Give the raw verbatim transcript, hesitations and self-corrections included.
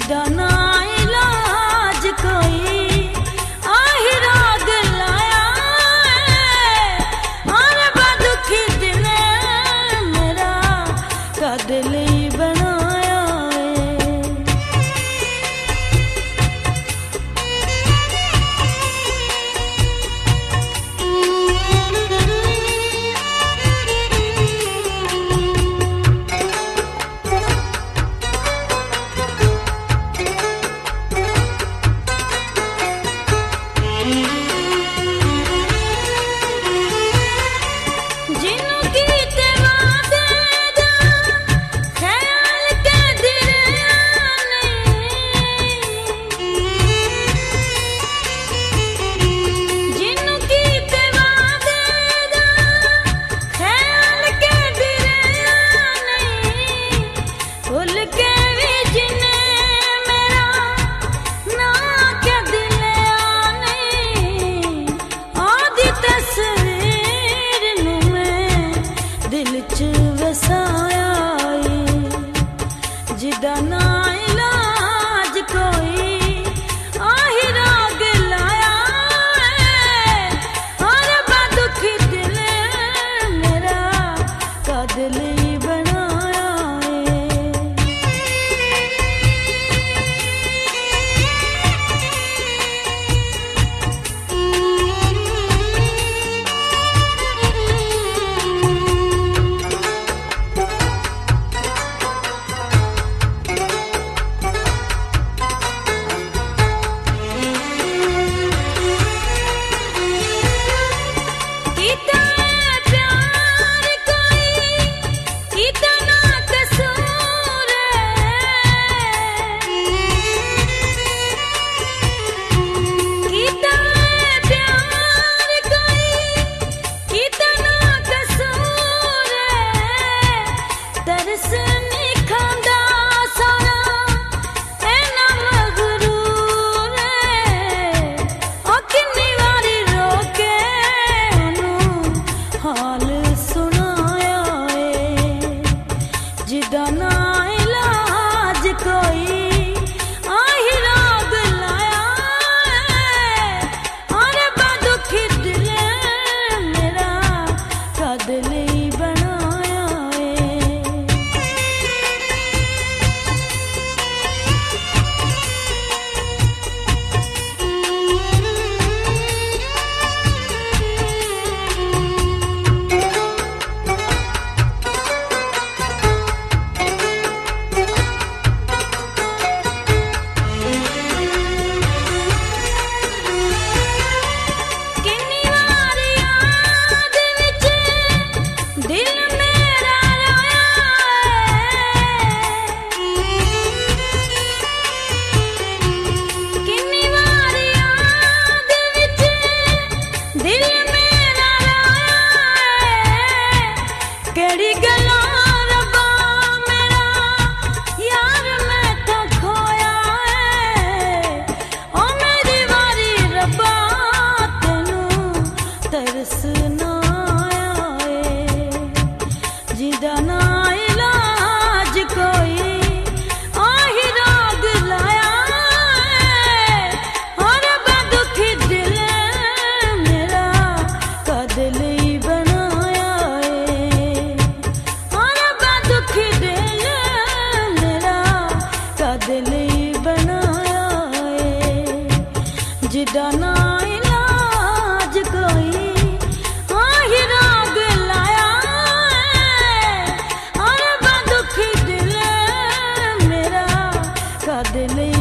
जिदा ना इलाज कोई आही राग लाया और बदुखी दिल मेरा कद लई बनाया जिदा ना इलाज कोई आही राग लाया और बदुखी दिल मेरा कद लई बनाया जिदा ना इलाज कोई आही राग लाया और बदुखी दिल मेरा कद लई बनाया जिदा ना इलाज कोई आही राग लाया और बदुखी दिल मेरा कद लई बनाया और बदुखी दिल मेरा कद लई बनाया जिदा ना इलाज कोई आही राग लाया और बदुखी दिल मेरा कद लई